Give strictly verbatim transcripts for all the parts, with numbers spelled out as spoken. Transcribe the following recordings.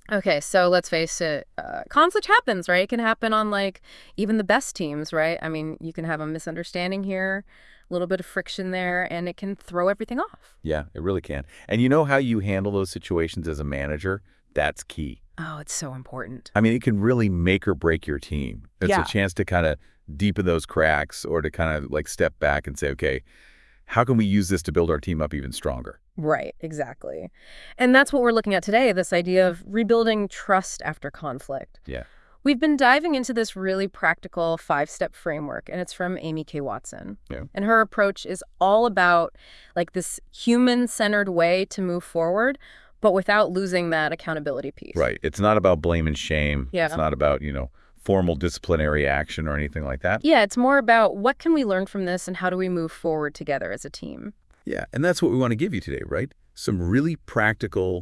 Okay, so let's face it, uh, conflict happens, right? It can happen on like even the best teams, right? I mean, you can have a misunderstanding here, a little bit of friction there, and it can throw everything off. Yeah, it really can. And you know how you handle those situations as a manager? That's key. Oh, it's so important. I mean, it can really make or break your team. It's a Yeah. chance to kind of deepen those cracks or to kind of like step back and say, okay, how can we use this to build our team up even stronger? Right, exactly. And that's what we're looking at today, this idea of rebuilding trust after conflict. Yeah. We've been diving into this really practical five-step framework, and it's from Amy K. Watson. Yeah. And her approach is all about like this human-centered way to move forward, but without losing that accountability piece. Right. It's not about blame and shame. It's Yeah. not about, you know, formal disciplinary action or anything like that. Yeah, it's more about what can we learn from this and how do we move forward together as a team. Yeah. And that's what we want to give you today, right? Some really practical,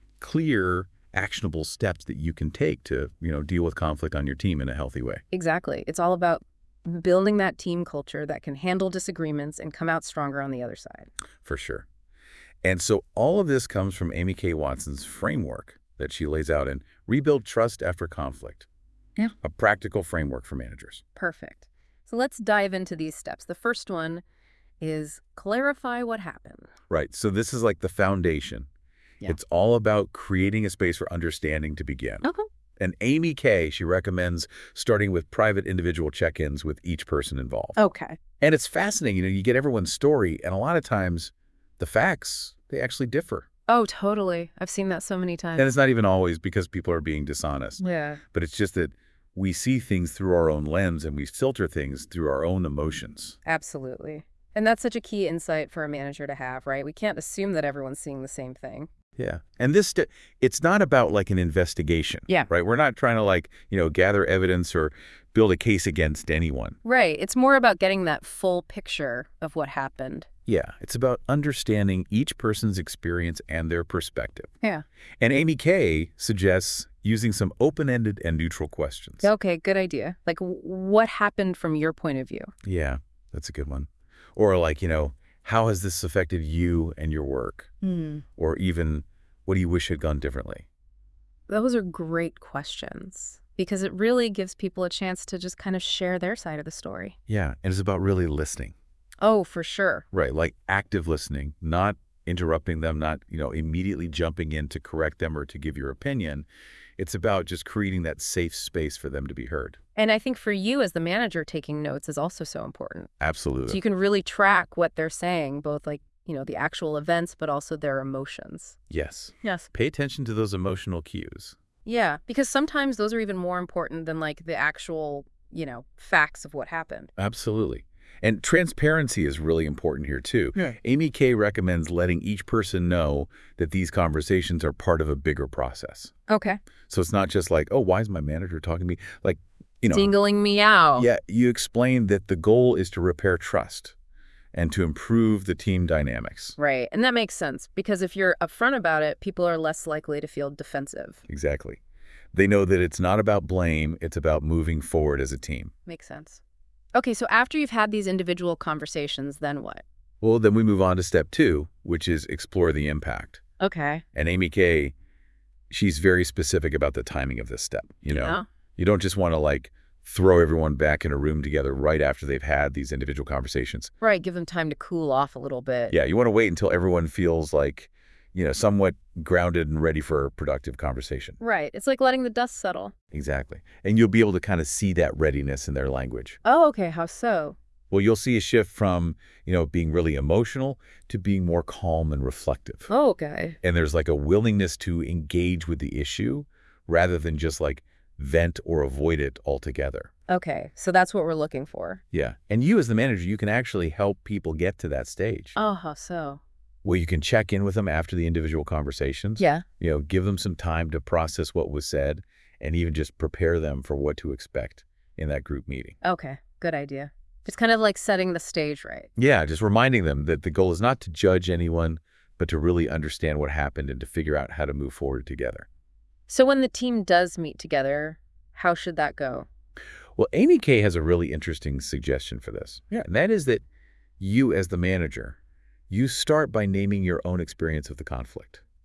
clear, actionable steps that you can take to, you know, deal with conflict on your team in a healthy way. Exactly. It's all about building that team culture that can handle disagreements and come out stronger on the other side. For sure. And so all of this comes from Amy K. Watson's framework that she lays out in Rebuild Trust After Conflict. Yeah. A practical framework for managers. Perfect. So let's dive into these steps. The first one is clarify what happened. Right. So this is like the foundation. Yeah. It's all about creating a space for understanding to begin. Okay. And Amy K., she recommends starting with private individual check-ins with each person involved. Okay. And it's fascinating. You know, you get everyone's story, and a lot of times the facts, they actually differ. Oh, totally. I've seen that so many times. And it's not even always because people are being dishonest. Yeah. But it's just that we see things through our own lens and we filter things through our own emotions. Absolutely. And that's such a key insight for a manager to have, right? We can't assume that everyone's seeing the same thing. Yeah. And this, st- it's not about like an investigation. Yeah. Right? We're not trying to like, you know, gather evidence or build a case against anyone. Right. It's more about getting that full picture of what happened. Yeah. It's about understanding each person's experience and their perspective. Yeah. And Amy K. suggests using some open-ended and neutral questions. Okay, good idea. Like, w- what happened from your point of view? Yeah, that's a good one. Or like, you know, how has this affected you and your work? Hmm. Or even, what do you wish had gone differently? Those are great questions because it really gives people a chance to just kind of share their side of the story. Yeah, and it's about really listening. Oh, for sure. Right, like active listening, not interrupting them, not, you know, immediately jumping in to correct them or to give your opinion. It's about just creating that safe space for them to be heard. And I think for you as the manager, taking notes is also so important. Absolutely. So you can really track what they're saying, both like, you know, the actual events, but also their emotions. Yes. Yes. Pay attention to those emotional cues. Yeah, because sometimes those are even more important than like the actual, you know, facts of what happened. Absolutely. And transparency is really important here, too. Yeah. Amy K. recommends letting each person know that these conversations are part of a bigger process. Okay. So it's not just like, oh, why is my manager talking to me? Like, you know. Singling me out. Yeah, you explain that the goal is to repair trust and to improve the team dynamics. Right. And that makes sense because if you're upfront about it, people are less likely to feel defensive. Exactly. They know that it's not about blame, it's about moving forward as a team. Makes sense. Okay, so after you've had these individual conversations, then what? Well, then we move on to step two, which is explore the impact. Okay. And Amy K., she's very specific about the timing of this step. You know, Yeah. You don't just want to like throw everyone back in a room together right after they've had these individual conversations. Right, give them time to cool off a little bit. Yeah, you want to wait until everyone feels like, you know, somewhat grounded and ready for a productive conversation. Right, it's like letting the dust settle. Exactly. And you'll be able to kind of see that readiness in their language. Oh, okay, how so? Well, you'll see a shift from, you know, being really emotional to being more calm and reflective. Oh, okay. And there's like a willingness to engage with the issue rather than just like vent or avoid it altogether. Okay, so that's what we're looking for. Yeah. And you as the manager, you can actually help people get to that stage. Oh, how so? Well, you can check in with them after the individual conversations. Yeah. You know, give them some time to process what was said and even just prepare them for what to expect in that group meeting. Okay, good idea. It's kind of like setting the stage right. Yeah, just reminding them that the goal is not to judge anyone, but to really understand what happened and to figure out how to move forward together. So when the team does meet together, how should that go? Well, Amy K. has a really interesting suggestion for this. Yeah. And that is that you as the manager, you start by naming your own experience of the conflict.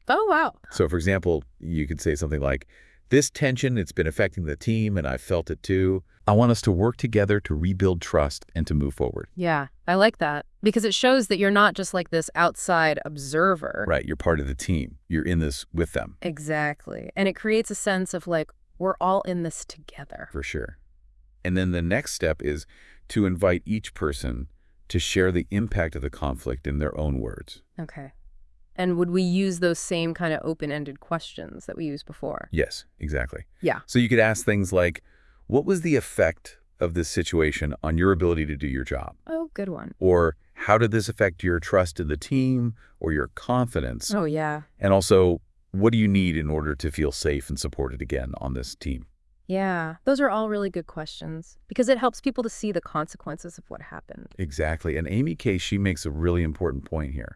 Oh, wow. So, for example, you could say something like, this tension, it's been affecting the team, and I've felt it too. I want us to work together to rebuild trust and to move forward. Yeah, I like that because it shows that you're not just like this outside observer. Right, you're part of the team. You're in this with them. Exactly. And it creates a sense of like, we're all in this together. For sure. And then the next step is to invite each person to share the impact of the conflict in their own words. Okay. And would we use those same kind of open-ended questions that we used before? Yes, exactly. Yeah. So you could ask things like, what was the effect of this situation on your ability to do your job? Oh, good one. Or how did this affect your trust in the team or your confidence? Oh, yeah. And also, what do you need in order to feel safe and supported again on this team? Yeah, those are all really good questions because it helps people to see the consequences of what happened. Exactly. And Amy Kay, she makes a really important point here.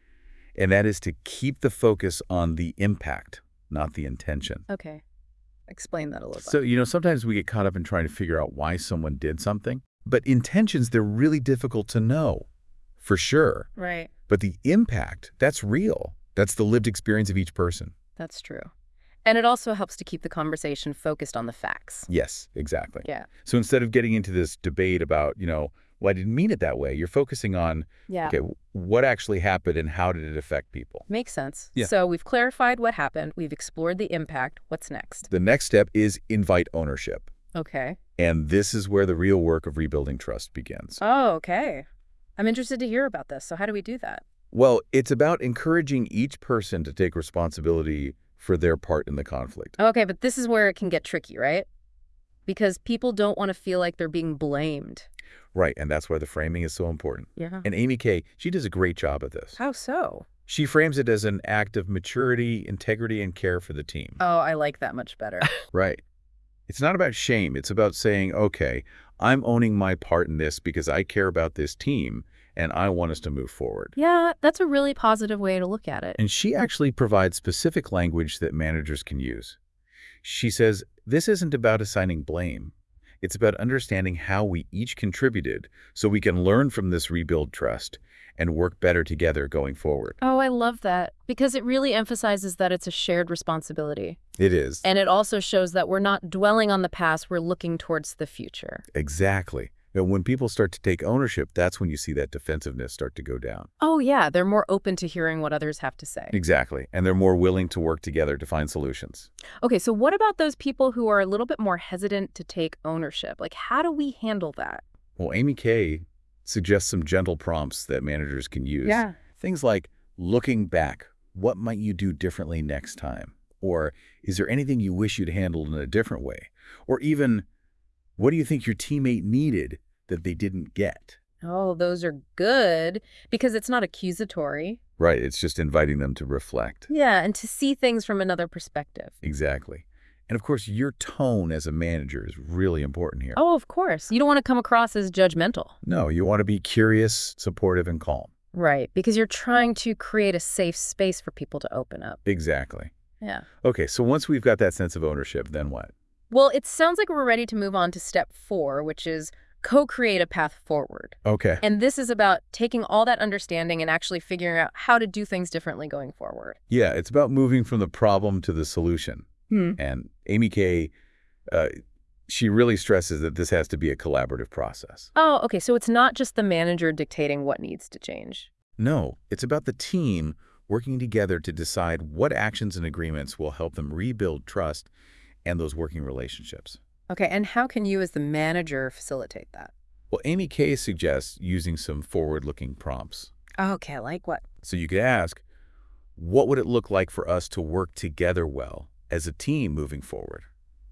And that is to keep the focus on the impact, not the intention. Okay. Explain that a little So, bit. you know, sometimes we get caught up in trying to figure out why someone did something. But intentions, they're really difficult to know, for sure. Right. But the impact, that's real. That's the lived experience of each person. That's true. And it also helps to keep the conversation focused on the facts. Yes, exactly. Yeah. So instead of getting into this debate about, you know, well, I didn't mean it that way, you're focusing on, Yeah. okay, what actually happened and how did it affect people? Makes sense. Yeah. So we've clarified what happened. We've explored the impact. What's next? The next step is invite ownership. Okay. And this is where the real work of rebuilding trust begins. Oh, okay. I'm interested to hear about this. So how do we do that? Well, it's about encouraging each person to take responsibility for their part in the conflict. Okay, but this is where it can get tricky, right? Because people don't want to feel like they're being blamed. Right, and that's why the framing is so important. Yeah. And Amy Kay, she does a great job at this. How so? She frames it as an act of maturity, integrity, and care for the team. Oh, I like that much better. Right. It's not about shame. It's about saying, okay, I'm owning my part in this because I care about this team and I want us to move forward. Yeah, that's a really positive way to look at it. And she actually provides specific language that managers can use. She says, this isn't about assigning blame. It's about understanding how we each contributed so we can learn from this rebuild trust and work better together going forward. Oh, I love that because it really emphasizes that it's a shared responsibility. It is. And it also shows that we're not dwelling on the past, we're looking towards the future. Exactly. And when people start to take ownership, that's when you see that defensiveness start to go down. Oh, yeah, they're more open to hearing what others have to say. Exactly. And they're more willing to work together to find solutions. Okay, so what about those people who are a little bit more hesitant to take ownership? Like, how do we handle that? Well, Amy Kay suggests some gentle prompts that managers can use. Yeah. Things like looking back, what might you do differently next time? Or is there anything you wish you'd handled in a different way? Or even, what do you think your teammate needed that they didn't get? Oh, those are good because it's not accusatory. Right. It's just inviting them to reflect. Yeah, and to see things from another perspective. Exactly. And of course, your tone as a manager is really important here. Oh, of course. You don't want to come across as judgmental. No, you want to be curious, supportive, and calm. Right, because you're trying to create a safe space for people to open up. Exactly. Yeah. Okay, so once we've got that sense of ownership, then what? Well, it sounds like we're ready to move on to step four, which is co-create a path forward. Okay. And this is about taking all that understanding and actually figuring out how to do things differently going forward. Yeah, it's about moving from the problem to the solution. Hmm. And Amy Kay, uh, she really stresses that this has to be a collaborative process. Oh, okay. So it's not just the manager dictating what needs to change. No, it's about the team working together to decide what actions and agreements will help them rebuild trust and those working relationships. Okay, and how can you as the manager facilitate that? Well, Amy Kay suggests using some forward-looking prompts. Okay, like what? So you could ask, what would it look like for us to work together well as a team moving forward?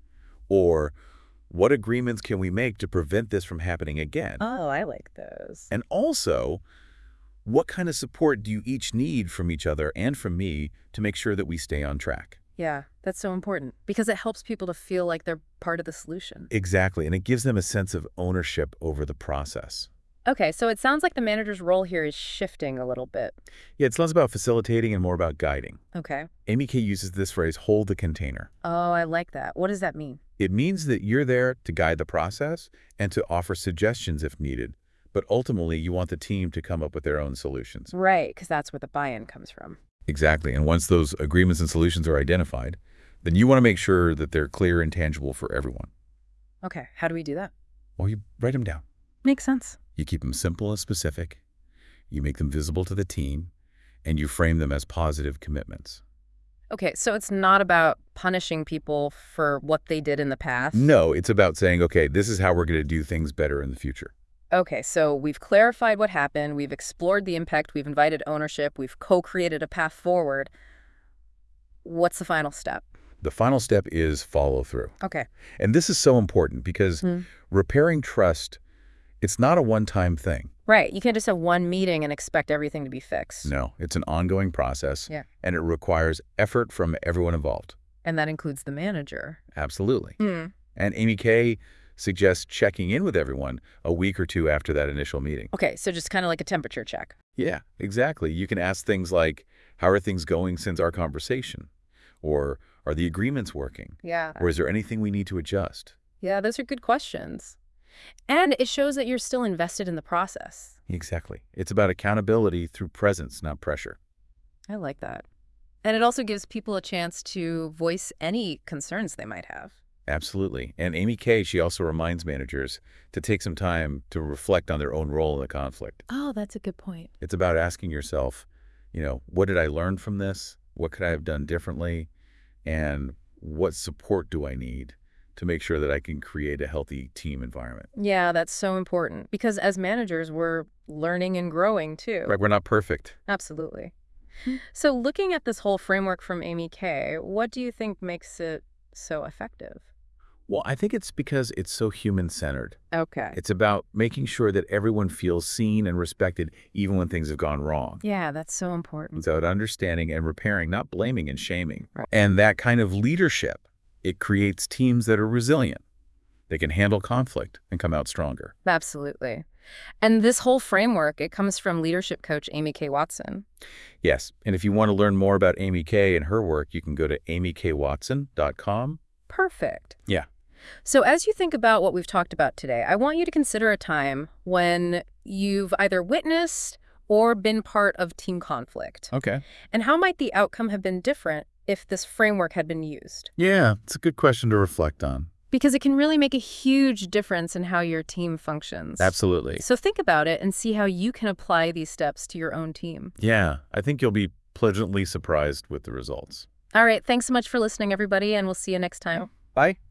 Or what agreements can we make to prevent this from happening again? Oh, I like those. And also, what kind of support do you each need from each other and from me to make sure that we stay on track? Yeah, that's so important because it helps people to feel like they're part of the solution. Exactly, and it gives them a sense of ownership over the process. Okay, so it sounds like the manager's role here is shifting a little bit. Yeah, it's less about facilitating and more about guiding. Okay. Amy Kay uses this phrase, hold the container. Oh, I like that. What does that mean? It means that you're there to guide the process and to offer suggestions if needed, but ultimately you want the team to come up with their own solutions. Right, because that's where the buy-in comes from. Exactly. And once those agreements and solutions are identified, then you want to make sure that they're clear and tangible for everyone. Okay, how do we do that? Well, you write them down. Makes sense. You keep them simple and specific. You make them visible to the team, and you frame them as positive commitments. Okay, so it's not about punishing people for what they did in the past? No, it's about saying, okay, this is how we're going to do things better in the future. Okay, so we've clarified what happened, we've explored the impact, we've invited ownership, we've co-created a path forward. What's the final step? The final step is follow through. Okay. And this is so important because Hmm. repairing trust, it's not a one-time thing. Right, you can't just have one meeting and expect everything to be fixed. No, it's an ongoing process, Yeah. and it requires effort from everyone involved. And that includes the manager. Absolutely. Hmm. And Amy Kay suggests checking in with everyone a week or two after that initial meeting. Okay, so just kind of like a temperature check. Yeah, exactly. You can ask things like, how are things going since our conversation? Or are the agreements working? Yeah. Or is there anything we need to adjust? Yeah, those are good questions. And it shows that you're still invested in the process. Exactly. It's about accountability through presence, not pressure. I like that. And it also gives people a chance to voice any concerns they might have. Absolutely. And Amy Kay, she also reminds managers to take some time to reflect on their own role in the conflict. Oh, that's a good point. It's about asking yourself, you know, what did I learn from this? What could I have done differently? And what support do I need to make sure that I can create a healthy team environment? Yeah, that's so important because as managers, we're learning and growing too. Right, we're not perfect. Absolutely. So looking at this whole framework from Amy Kay, what do you think makes it so effective? Well, I think it's because it's so human-centered. Okay. It's about making sure that everyone feels seen and respected even when things have gone wrong. Yeah, that's so important. It's about understanding and repairing, not blaming and shaming. Right. And that kind of leadership, it creates teams that are resilient. They can handle conflict and come out stronger. Absolutely. And this whole framework, it comes from leadership coach Amy Kay Watson. Yes, and if you want to learn more about Amy Kay and her work, you can go to amy k watson dot com. Perfect. Yeah. So as you think about what we've talked about today, I want you to consider a time when you've either witnessed or been part of team conflict. Okay. And how might the outcome have been different if this framework had been used? Yeah, it's a good question to reflect on. Because it can really make a huge difference in how your team functions. Absolutely. So think about it and see how you can apply these steps to your own team. Yeah, I think you'll be pleasantly surprised with the results. All right, thanks so much for listening, everybody, and we'll see you next time. Bye.